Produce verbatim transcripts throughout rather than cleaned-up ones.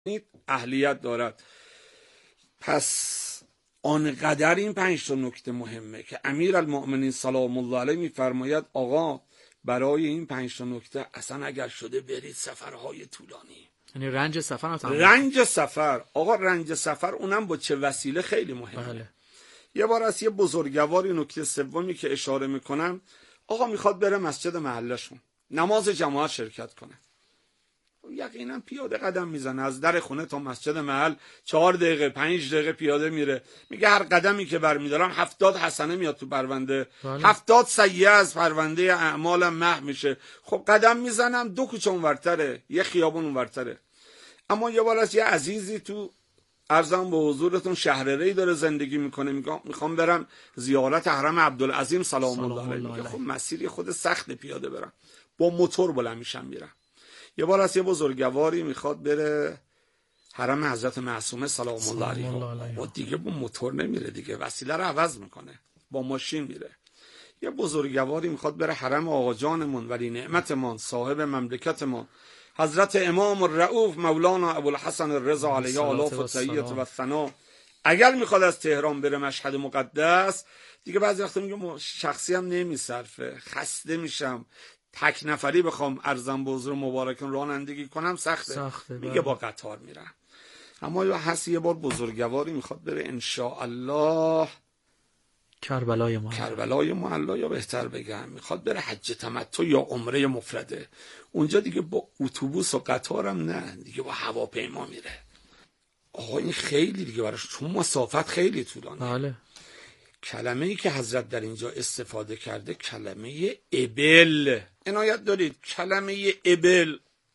اهلیت دارد. پس آنقدر این پنج تا نکته مهمه که امیرالمؤمنین سلام الله علیه میفرماید آقا برای این پنج تا نکته اصلا اگر شده برید سفرهای طولانی. یعنی رنج سفر هم رنج سفر آقا رنج سفر اونم با چه وسیله خیلی مهمه. بله. یه بار از یه بزرگواری نکته سومی که اشاره میکنم، آقا میخواد بره مسجد محلشون نماز جماعت شرکت کنه. یقینا پیاده قدم میزنه از در خونه تا مسجد محل چهار دقیقه پنج دقیقه پیاده میره. میگه هر قدمی که برمیدارم هفتاد حسنه میاد تو پرونده، بله. هفتاد سیئه از پرونده اعمالم محو میشه. خب قدم میزنم دو کوچه اونورتره، یه خیابون اونورتره. اما یه بار از یه عزیزی تو عرضم به حضورتون شهرره‌ای داره زندگی میکنه، میگم میخوام برم زیارت حرم عبدالعظیم سلام, سلام الله علیه. میگه خب مسیری خود سخت پیاده برم، با موتور بلند میشم میرم. یه بار از یه بزرگواری میخواد بره حرم حضرت معصومه سلام الله علیه، و دیگه با موتور نمیره دیگه، وسیله رو عوض میکنه، با ماشین میره. یه بزرگواری میخواد بره حرم آقا جانمون ولی نعمتمون صاحب مملکتمون حضرت امام الرؤوف مولانا ابوالحسن الرضا علیه آلاف و تحیت و ثنا، اگر میخواد از تهران بره مشهد مقدس دیگه بعضی وقتا میگم شخصی هم نمیصرفه، خسته میشم، تک نفری بخوام ارزم به حضور مبارکان رانندگی کنم سخته, سخته میگه با قطار میرم. اما یا هست یه بار بزرگواری میخواد بره انشاءالله کربلای معلا کربلای معلا یا بهتر بگم میخواد بره حج تمتع یا عمره مفرده. اونجا دیگه با اتوبوس و قطارم نه، دیگه با هواپیما میره. آقا این خیلی دیگه براش، چون مسافت خیلی طولانیه. بله. کلمه ای که حضرت در اینجا استفاده کرده کلمه ابل، عنایت دارید کلمه ابل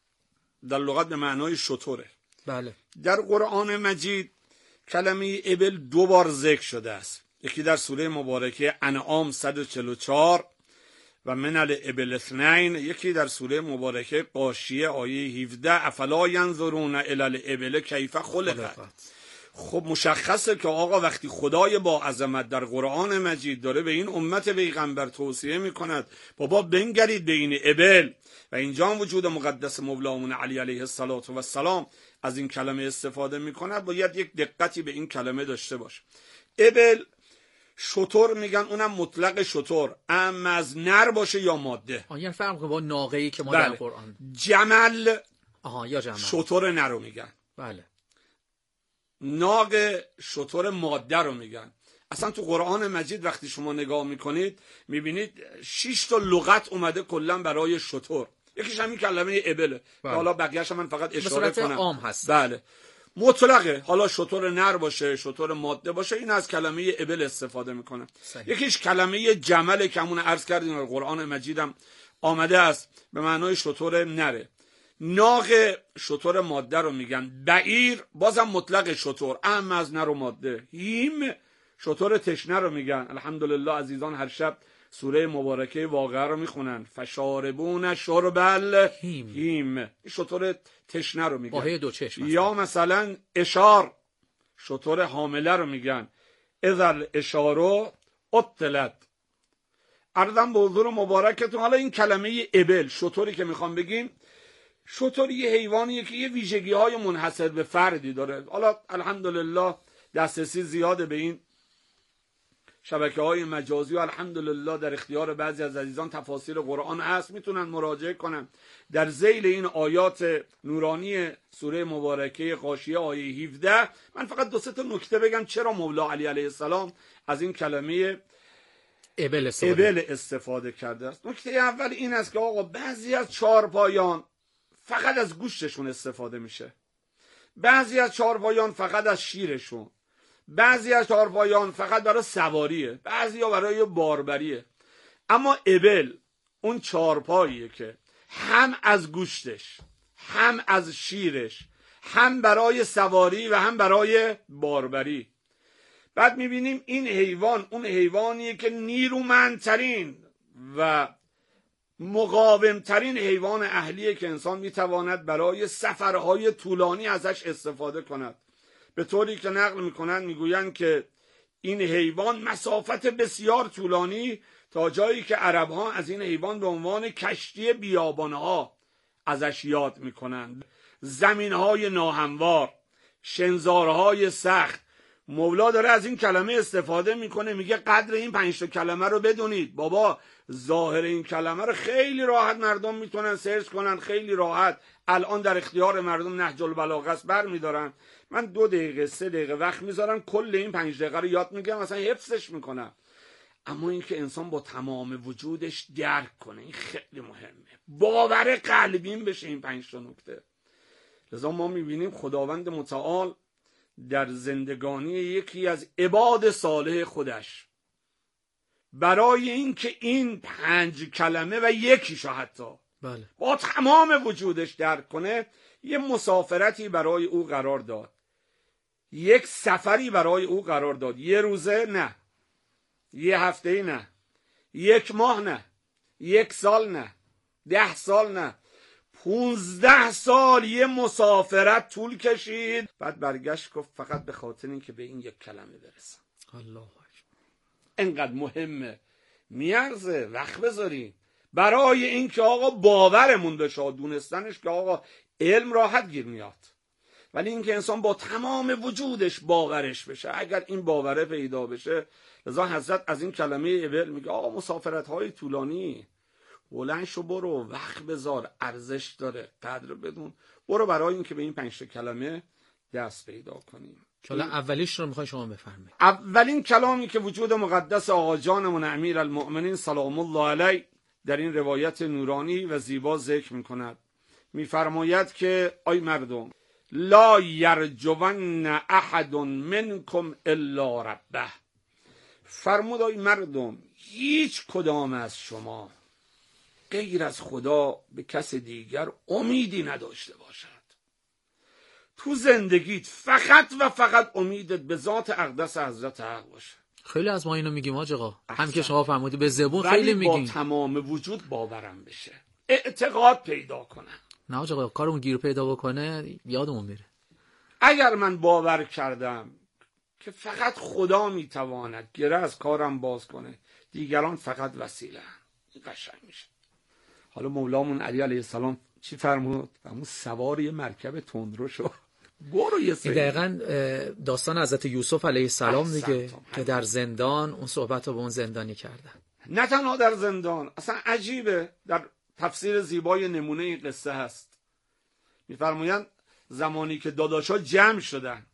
در لغت به معنای شتره. بله. در قرآن مجید کلمه ابل دو بار ذکر شده است، یکی در سوره مبارکه انعام صد و چهل و چهار و من الابل اثنین، یکی در سوره مبارکه غاشیه آیه هفده افلا ینظرون الی الابل کیف خلقت. خب مشخصه که آقا وقتی خدای با عظمت در قرآن مجید داره به این امت پیغمبر توصیه میکند بابا بنگرید به این ابل، و اینجا هم وجود مقدس مولامون علی علیه السلام از این کلمه استفاده میکند، باید یک دقتی به این کلمه داشته باشه. ابل شتر میگن، اونم مطلق شتر، اما از نر باشه یا ماده. آه، یعنی فرق با ناقه‌ای که ما بله. در قرآن جمل آها یا جمل شتر نر رو میگن. بله. ناق شتر ماده رو میگن. اصلا تو قرآن مجید وقتی شما نگاه میکنید میبینید شش تا لغت اومده کلا برای شتر، یکیش همین کلمه ابله. بله. حالا بقیه‌اش من فقط اشاره کنم. عام هست. بله. مطلقه، حالا شتر نر باشه شتر ماده باشه این از کلمه ابل استفاده میکنه. صحیح. یکیش کلمه جمل که همون عرض کردیم قرآن مجیدم آمده است به معنای شتر نره. ناق شتر ماده رو میگن. بعیر بازم مطلق شتر، اما از نر و ماده. هیم شتر تشنه رو میگن. الحمدلله عزیزان هر شب سوره مبارکه واقعه رو میخونن، فشاربون شربل هیم, هیم. شتر تشنه رو میگن. باهی دو چشم. یا مثلا اشار شتر حامله رو میگن. اذل اشارو اطلت. عرضم به حضور مبارکتون حالا این کلمه ابل شتری که میخوام بگیم، شتر یه حیوانیه که یه ویژگی های منحصر به فردی داره. حالا الحمدلله دسترسی زیاده به این شبکه های مجازی و الحمدلله در اختیار بعضی از عزیزان تفاسیر قرآن هست، میتونن مراجعه کنن. در ذیل این آیات نورانی سوره مبارکه غاشیه آیه هفده من فقط دو سه تا نکته بگم چرا مولا علی علیه السلام از این کلمه ابل استفاده, ابل استفاده کرده است. نکته اول این است که آقا بعضی از چهارپایان فقط از گوشتشون استفاده میشه، بعضی از چهارپایان فقط از شیرشون، بعضی از چهارپایان فقط برای سواریه، بعضی ها برای باربریه. اما ابل اون چهارپاییه که هم از گوشتش هم از شیرش هم برای سواری و هم برای باربری. بعد میبینیم این حیوان اون حیوانیه که نیرومندترین و مقاومترین حیوان اهلیه که انسان میتواند برای سفرهای طولانی ازش استفاده کند، به طوری که نقل میکنن میگوین که این حیوان مسافت بسیار طولانی تا جایی که عرب ها از این حیوان به عنوان کشتی بیابانها ازش یاد میکنند. زمینهای ناهموار، شنزارهای سخت. مولا داره از این کلمه استفاده میکنه، میگه قدر این پنج تا کلمه رو بدونید. بابا ظاهر این کلمه رو خیلی راحت مردم میتونن سرچ کنن، خیلی راحت الان در اختیار مردم نهج البلاغه است، برمیدارن. من دو دقیقه سه دقیقه وقت میذارم کل این پنج دقیقه رو یاد میگم، مثلا حفظش میکنم. اما اینکه انسان با تمام وجودش درک کنه، این خیلی مهمه، باور قلبیم بشه این پنج تا نکته. لذا ما میبینیم خداوند متعال در زندگانی یکی از عباد صالح خودش برای اینکه این پنج کلمه و یکیشو حتی بله. با تمام وجودش درک کنه، یه مسافرتی برای او قرار داد، یک سفری برای او قرار داد. یه روزه نه، یه هفته نه، یک ماه نه، یک سال نه، ده سال نه، پونزده سال یه مسافرت طول کشید. بعد برگشت گفت فقط به خاطر این که به این یک کلمه برسم. الله انقدر مهمه، میارزه وقت بذاریم برای این که آقا باورمون بشه، دونستنش که آقا علم راحت گیر میاد، ولی این که انسان با تمام وجودش باورش بشه. اگر این باوره پیدا بشه، لذا حضرت از این کلمه ابل میگه آقا مسافرت های طولانی، بلند شو برو، وقت بذار، ارزش داره، قدر بدون، برو برای این که به این پنج تا کلمه دست پیدا کنیم. حالا اولیش رو میخوای شما بفرمایید. اولین کلامی که وجود مقدس آقا جانمون امیر المؤمنین سلام الله علیه در این روایت نورانی و زیبا ذکر میکند، میفرماید که ای مردم، لا یرجون احد منکم الا ربه. فرمود ای مردم، هیچ کدام از شما غیر از خدا به کس دیگر امیدی نداشته باشد. تو زندگیت فقط و فقط امیدت به ذات اقدس حضرت حق باشه. خیلی از ما اینو میگیم حاج آقا، هم که شما فرمودید به زبون خیلی میگیم، با تمام وجود باورم بشه، اعتقاد پیدا کنم. نه حاج آقا، کارمون گیر پیدا بکنه یادمون میره. اگر من باور کردم که فقط خدا میتواند گره از کارم باز کنه، دیگران فقط وسیله، این قشنگ میشه. حالا مولامون علی علیه السلام چی فرمود؟ همون سوار یه مرکب تندرو شو، برو یه سری. دقیقاً داستان حضرت یوسف علیه السلام دیگه که در زندان اون صحبت رو به اون زندانی کردن. نه تنها در زندان، اصلا عجیبه، در تفسیر زیبای نمونه این قصه هست. میفرمایند زمانی که داداشا جمع شدن،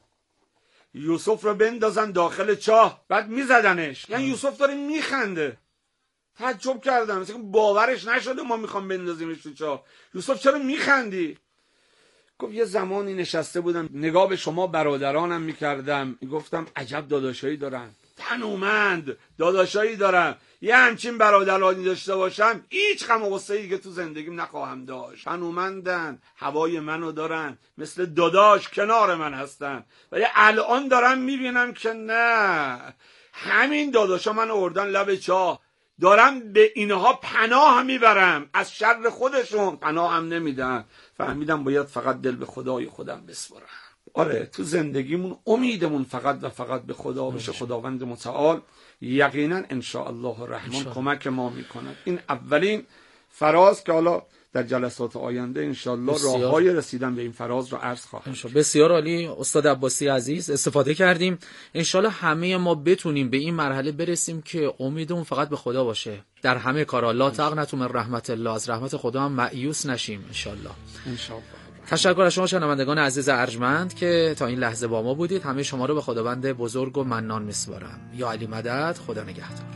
یوسف رو بندازن داخل چاه، بعد میزدنش، یعنی یوسف داره میخنده. تعجب کردم، مثلا باورش نشده ما میخوام بندازیمش تو چاه. یوسف چرا میخندی؟ گفت یه زمانی نشسته بودم نگاه به شما برادرانم میکردم، گفتم عجب داداشایی دارن، تنومند داداشایی دارم، یه همچین برادرانی داشته باشم هیچ غم و غصه‌ای که تو زندگیم نخواهم داشت. تنومندن، هوای منو دارن، مثل داداش کنار من هستن. ولی الان دارم میبینم که نه، همین داداشا من آوردن لب چاه، دارم به اینها پناه میبرم، از شر خودشون پناه هم نمیدن. فهمیدم باید فقط دل به خدای خودم بسپارم. آره، تو زندگیمون امیدمون فقط و فقط به خدا بشه. خداوند متعال یقینا ان شاء الله الرحمن کمک ما میکنه. این اولین فراز که حالا در جلسات آینده ان شاء الله راههای رسیدن به این فراز رو عرض خواهم کرد. بسیار عالی استاد عباسی عزیز، استفاده کردیم. ان شاء الله همه ما بتونیم به این مرحله برسیم که امیدمون فقط به خدا باشه در همه کارا. لا تقنطوا من رحمت الله، از رحمت خدا هم مایوس نشیم ان شاء الله. ان شاء الله. تشکر از شما شنوندگان عزیز ارجمند که تا این لحظه با ما بودید. همه شما رو به خداوند بزرگ و منان میسپارم. یا علی مدد، خدا نگهدار.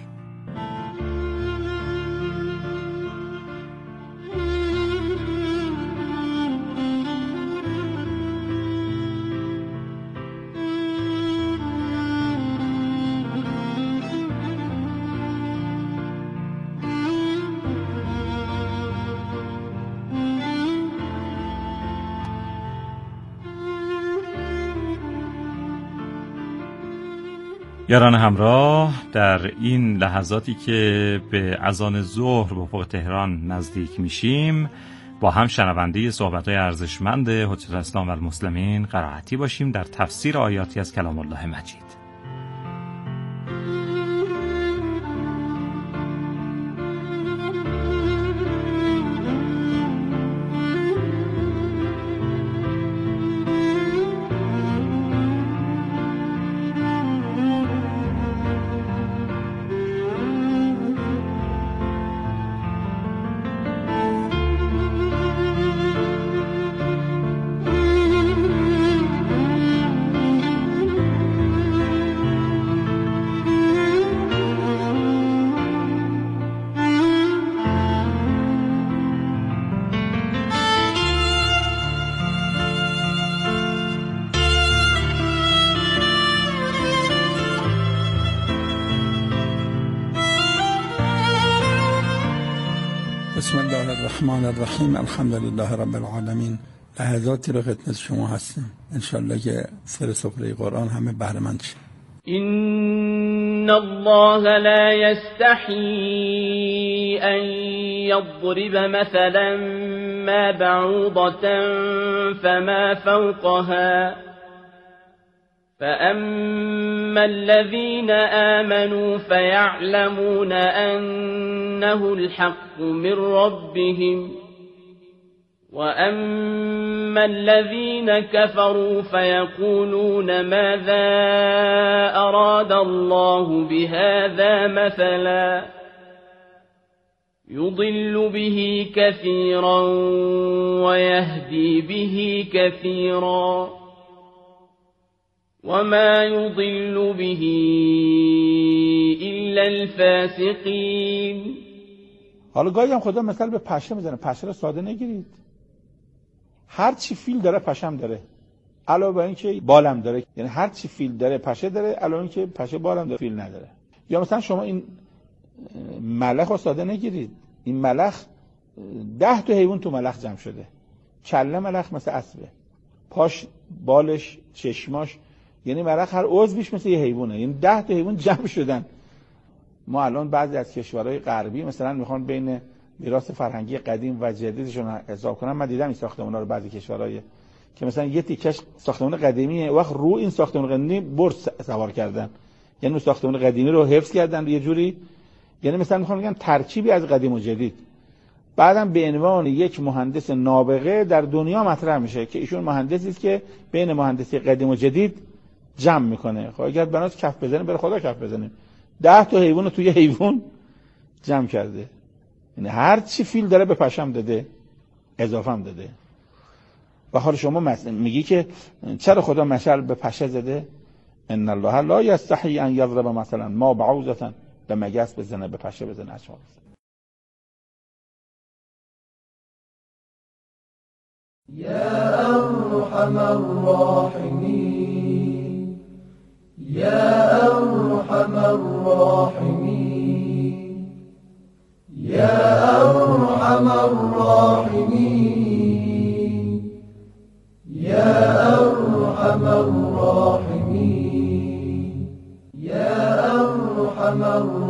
یاران همراه، در این لحظاتی که به اذان ظهر به افق تهران نزدیک میشیم، با هم شنونده صحبت‌های ارزشمند حجت الاسلام و المسلمین قرائتی باشیم در تفسیر آیاتی از کلام الله مجید. الرحمن الرحیم. الحمدلله رب العالمین. لحظاتی رو خدمت شما هستیم، انشالله که سر سفره قرآن همه بهره مند شیم. إن الله لا يستحي أن يضرب مثلا ما بعوضة فما فوقها فأما الذين آمنوا فيعلمون أنه الحق من ربهم وأما الذين كفروا فيقولون ماذا أراد الله بهذا مثلا يضل به كثيرا ويهدي به كثيرا وما يضل به إلا الفاسقين. حالا گاهی هم خدا مثال به پشه میزنه. پشه رو ساده نگیرید. هر چی فیل داره پشم داره، علاوه بر اینکه بالم داره. یعنی هر چی فیل داره پشه داره، علاوه اینکه پشه بالم داره فیل نداره. یا مثلا شما این ملخ رو ساده نگیرید. این ملخ ده تا حیوان تو ملخ جمع شده. کله ملخ مثل اسبه، پاش، بالش، چشماش، یعنی ملخ هر عضویش مثل یه حیوانه. یعنی ده تا حیوان جمع شدن. ما الان بعضی از کشورهای غربی مثلا میخوان بین میراث فرهنگی قدیم و جدیدشون حساب کنن. من دیدم این ساختمونا رو بعضی کشورهای که مثلا یه تیکش ساختمان قدیمیه، وقت رو این ساختمان قدیمی برج سوار کردن، یعنی ساختمان قدیمی رو حفظ کردن یه جوری. یعنی مثلا میخوان بگن ترکیبی از قدیم و جدید. بعدم به عنوان یک مهندس نابغه در دنیا مطرح میشه که ایشون مهندسی است که بین مهندسی قدیم و جدید جمع میکنه. خب اگر بناس کف بزنیم بر خدا کف بزنیم. ده تا حیوان رو توی حیوان جمع کرده. یعنی هر چی فیل داره به پشم داده، اضافه هم داده. و حال شما میگی که چرا خدا مثل به پشه زده؟ ان الله لا یستحی ان یضرب مثلا ما بعوضة، به مگس بزنه، به پشه بزنه. اشعار یا ارحم الراحمین، یا ارحم الراحمین، یا ارحم الراحمین، یا ارحم الراحمین، یا ارحم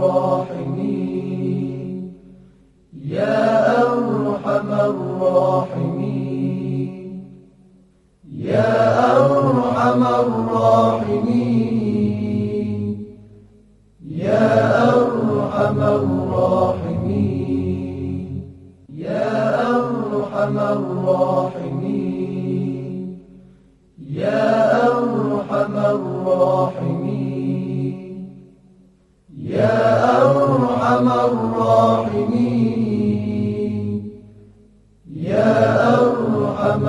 الراحمین، یا ارحم الراحمین، یا ارحم الراحمین، یا ارحم الراحمین، یا ارحم الراحمین، یا ارحم الراحمین، یا ارحم الراحمین، یا ارحم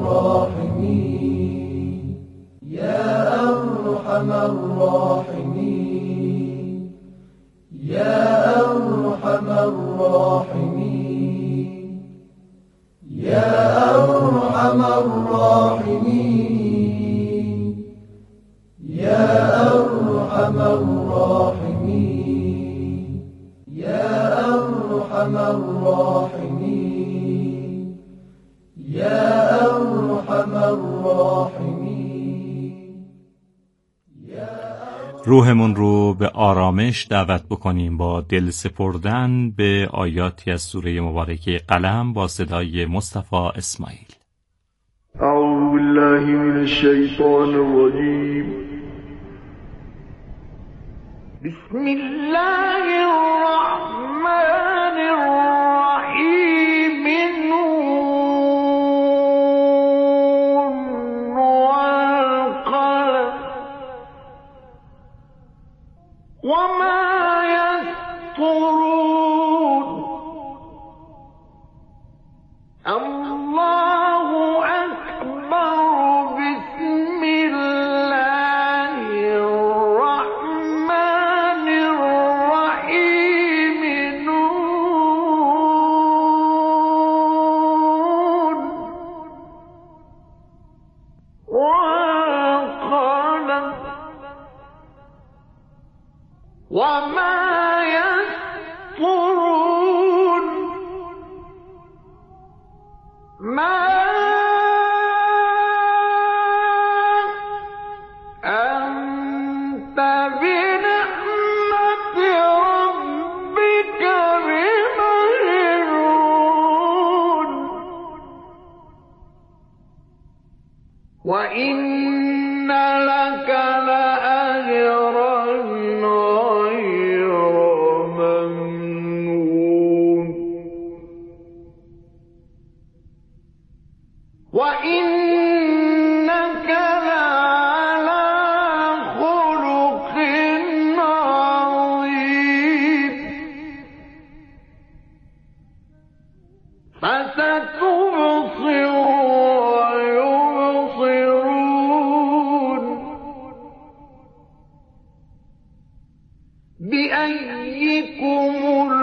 الراحمین، یا ارحم الراحمین، یا ارحم الراحمین، یا ارحم الراحمین، یا ارحم الراحمین، یا ارحم الراحمین، یا ارحم الراحمین. روحمون رو به آرامش دعوت بکنیم با دل سپردن به آیاتی از سوره مبارکه قلم با صدای مصطفی اسماعیل. اعوذ بالله من الشیطان الرجیم. بسم الله الرحمن الرحیم. نون والقلم وما يسطرون. الله أكبر. بسم الله الرحمن الرحيم. نون والقلم وما يسطرون. ما أنت بنعمة ربك بمجنون وإن لك لأجرا غير ممنون وإنك لعلى خلق عظيم فستبصر ويبصرون بأيكم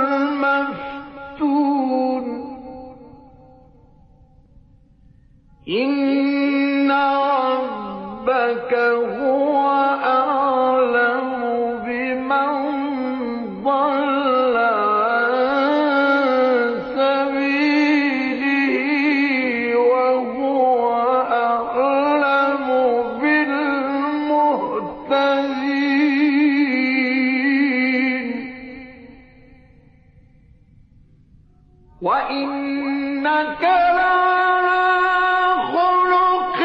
المفتون إن ربك هو أعلم بمن ضل عن سبيله وهو أعلم بالمهتدين وإنك لعلى خلق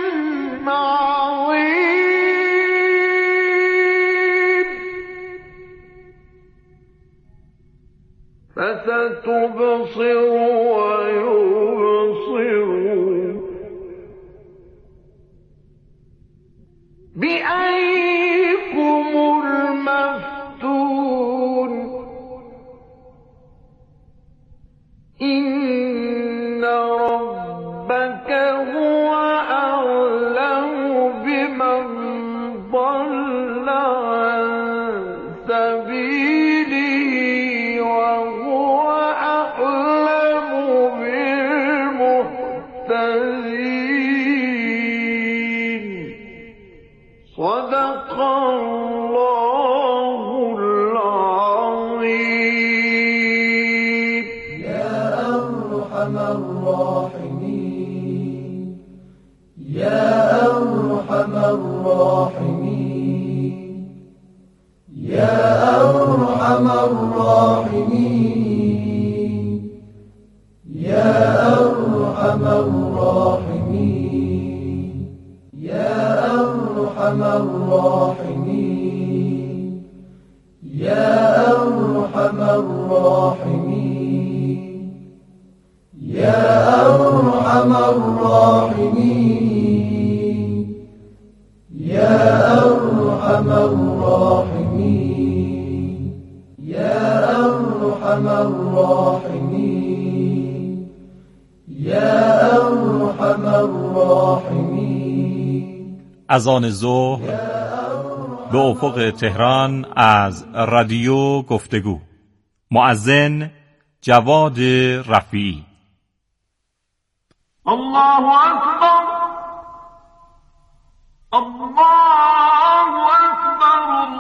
عظيم فستبصر ويبصرون بأيكم المفتون إن ربك هو أعلم بمن ضل عن سبيله وهو أعلم بالمهتدين صدق الله العظيم يا أرحم الراحمين يا أرحم الراحمين يا أرحم الراحمين يا أرحم الراحمين يا أرحم الراحمين يا أرحم الراحمين يا أرحم الراحمين يا أرحم الراحمين يا أرحم الراحمين يا أرحم الراحمین. از آن ظهر به افق تهران از رادیو گفتگو، مؤذن جواد رفیعی. الله اکبر، الله اکبر،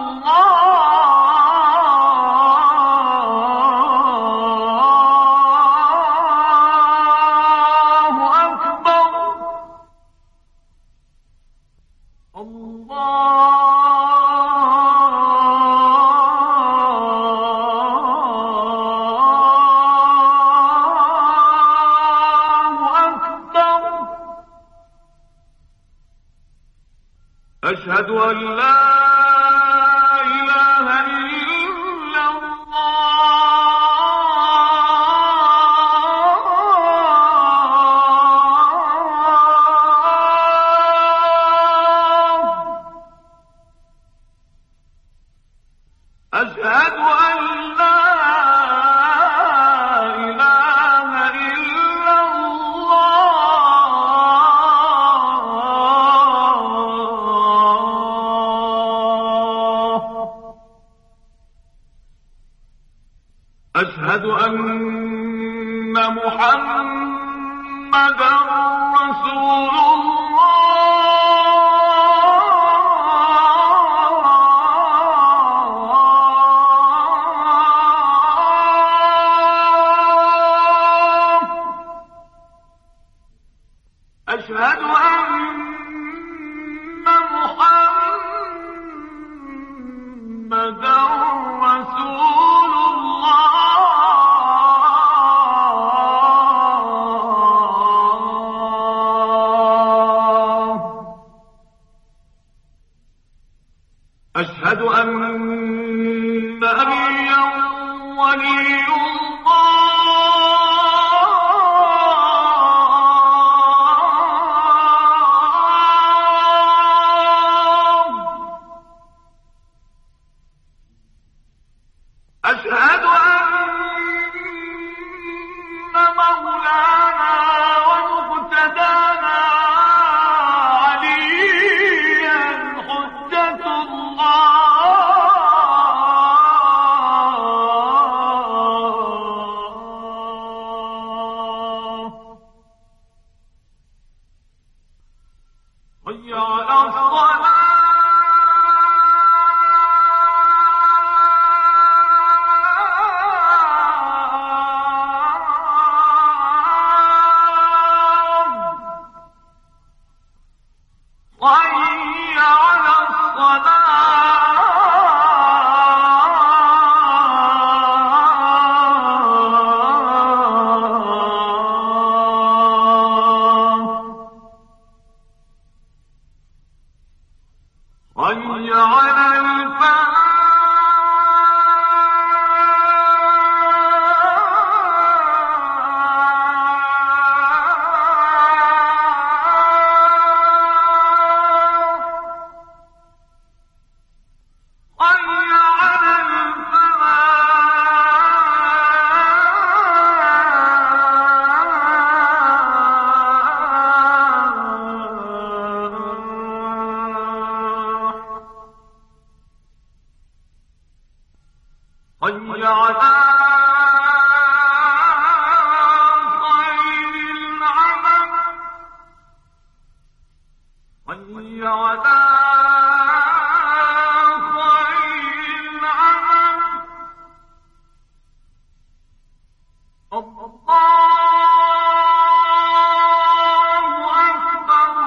الله اکبر، أشهد أن لا إله إلا الله، أشهد أن لا إله إلا الله، أشهد أن محمدًا رسول الله، أشهد أن أبيا ولي أشهد أن مولانا ومقتدانا عليا حجة الله حي على الصلاة حي على الفلاح حي على خير العمل حي على خير العمل الله أكبر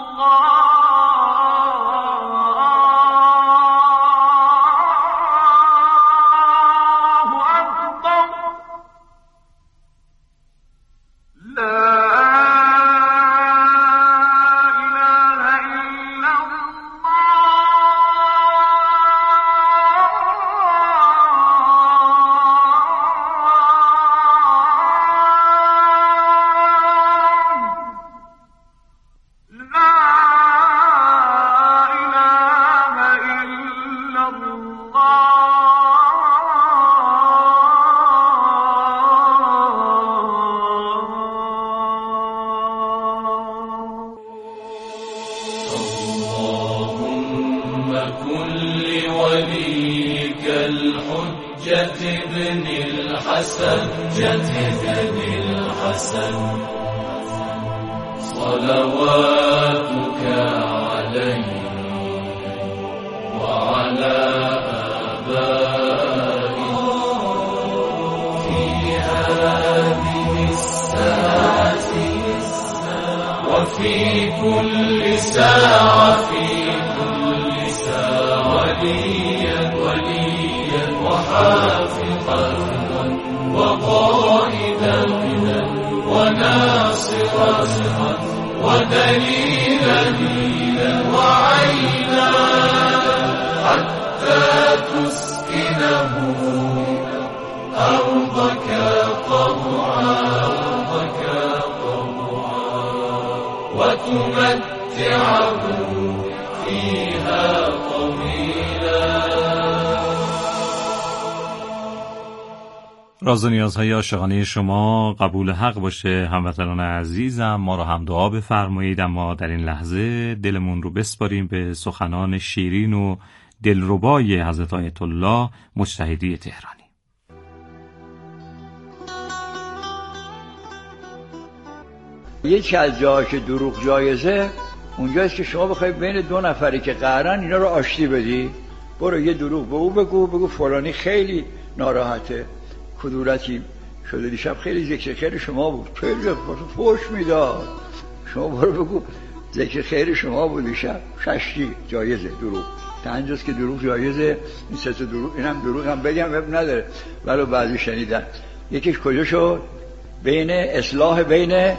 الحجة ابن الحسن ابن الحسن صلواتك عليه وعلى آبائه في هذه الساعة وفي كل ساعة في كل ساعة وليا وليا وحافظا وقائدا وناصرا ودليلا وعينا حتى تسكنه أرضك طوعا وتمتعه فيها طويلا. راز و نیازهای عاشقانه شما قبول حق باشه. هموطنان عزیزم، ما رو هم دعا بفرمایید. اما در این لحظه دلمون رو بسپاریم به سخنان شیرین و دلربای حضرت آیت الله مجتهدی تهرانی. یکی از جاها که دروغ جایزه اونجاست که شما بخوای بین دو نفری که قهرن اینا رو آشتی بدی. برو یه دروغ به او بگو، بگو فلانی خیلی ناراحته، کدورتی شده دیشب، خیلی ذکر خیر شما بود، خیلی فوش میداد. شما برو بگو ذکر خیر شما بود دیشب. ششتی جایزه دروغ. تا اینجاست که دروغ جایزه. این سه تا دروغ، اینم دروغ هم بگم اب نداره، ولو بعضی شنیدن. یکیش کجا شد؟ بین اصلاح بین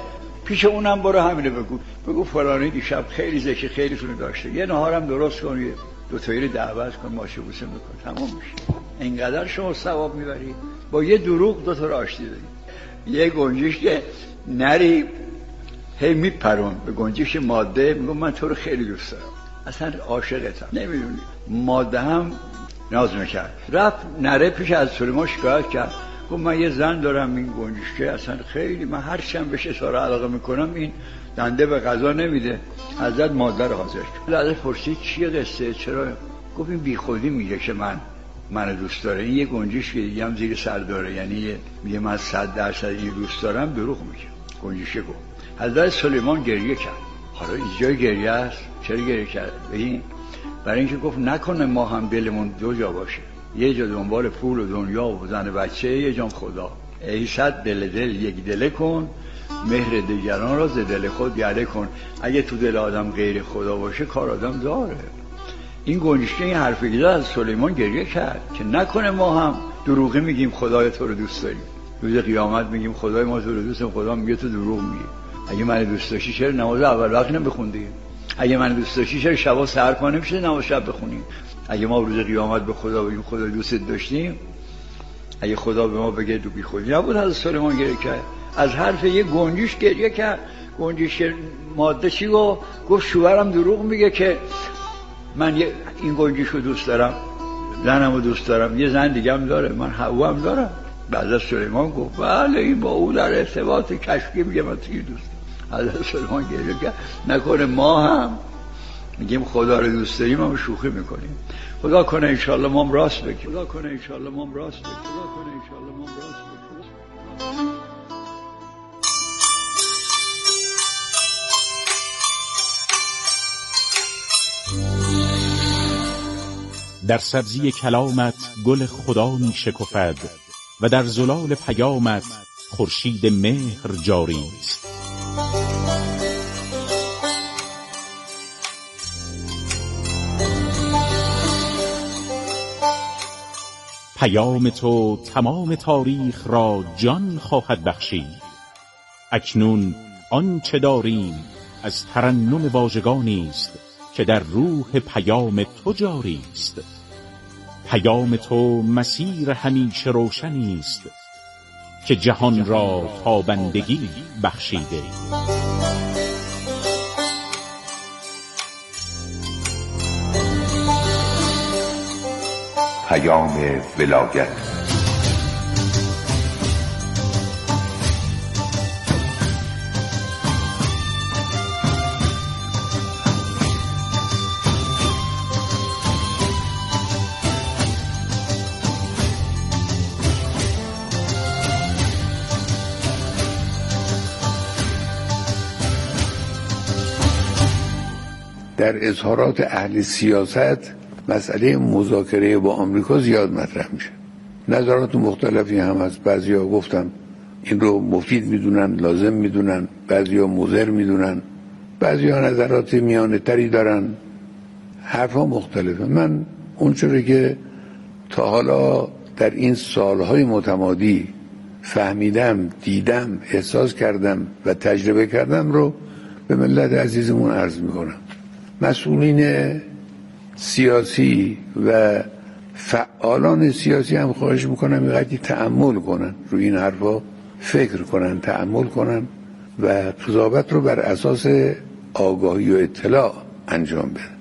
پیش اونم برو همینه بگو، بگو فلانی دیشب خیلی زشی خیلی تونه داشته، یه نهارم درست کن، یه دو تایی رو دعوت کن، ماشه بوسه میکن، تمام میشه. اینقدر شما ثواب میبری. با یه دروغ دو تا رو آشتی دادی. یه گنجش که نری هی میپرون به گنجش ماده، میگم من تو رو خیلی دوست دارم، اصلا عاشقتم، نمیدونی ماده هم ناز میکرد. رفت نره پیش از سلیمان شکایت کرد، گفت من یه زن دارم این گنجشکه اصلا خیلی، من هر چند بهش اظهار علاقه میکنم این دنده به غذا نمیده، حضرت مادر حاضر شد. ازش پرسید چیه قصه، چرا؟ گفت این بی خودی میگه که من منو دوست داره، این یه گنجشکه دیگه هم زیر سر داره، یعنی میگه من صد درصد این دوست دارم، دروغ میگه. گنجشکه گفت. حضرت سلیمان گریه کرد. حالا اینجا گریه است، چرا گریه کرد؟ ببین برای اینکه گفت نکنه ما هم دلمون دو جا باشه، یه جا دنبال پول و دنیا و زن بچه، یه جا خدا. ای صد دل دل یک دله کن، مهر دیگران را ز دل خود یله کن. اگه تو دل آدم غیر خدا باشه کار آدم داره. این گنجشکه این حرفی که از سلیمان گریه کرد که نکنه ما هم دروغی میگیم خدای تو رو دوست داریم، روز قیامت میگیم خدای ما تو رو دوست داریم، خدا میگه تو دروغ میگی. اگه من دوست داشتی چرا نماز اول وقت نمیخوندی؟ اگه من دوست داشتی چرا شبا سحر کنه نمیشه نماز شب بخونیم؟ اگه ما روز قیامت به خدا بگیم خدا دوست داشتیم، اگه خدا به ما بگه تو بی خودی نبود، از سلیمان گریه کرد. از حرف یه گنجش گریه کرد. گنجش ماده چی گفت؟ گفت شوهرم دروغ میگه که من این گنجش رو دوست دارم، زنم رو دوست دارم، یه زن دیگه هم داره، من حوا هم دارم. بعد از سلیمان گفت بله این با او در ارتباط کشکی میگه من توی دوست دارم. از سلیمان گریه کرد نکنه ما هم میگیم خدا رو دوست داریم هم شوخی میکنیم. خدا کنه انشالله ما هم راست بگیم. خدا کنه انشالله ما هم راست بگیم. خدا کنه انشالله ما هم راست بگیم. در سبزی کلامت گل خدا می شکفد و در زلال پیامت خورشید مهر جاری است. پیام تو تمام تاریخ را جان خواهد بخشید. اکنون آنچه داریم از ترنم واژگانی است که در روح پیام تو جاری است. پیام تو مسیر همیشه روشنی است که جهان را تابندگی بخشیده. پیام ولایت. در اظهارات اهل سیاست مسئله مذاکره با آمریکا زیاد مطرح میشه. نظرات مختلفی هم هست. بعضیا گفتم این رو مفید میدونن، لازم میدونن، بعضیا مضر میدونن، بعضیا نظرات میانه تری دارن. حرفا مختلفه. من اون چیزی که تا حالا در این سالهای متمادی فهمیدم، دیدم، احساس کردم و تجربه کردم رو به ملت عزیزمون عرض میکنم. مسئولین سیاسی و فعالان سیاسی هم خواهش میکنم اینقدر تأمل کنن، روی این حرفا فکر کنن، تأمل کنن و قضاوت رو بر اساس آگاهی و اطلاع انجام بدن.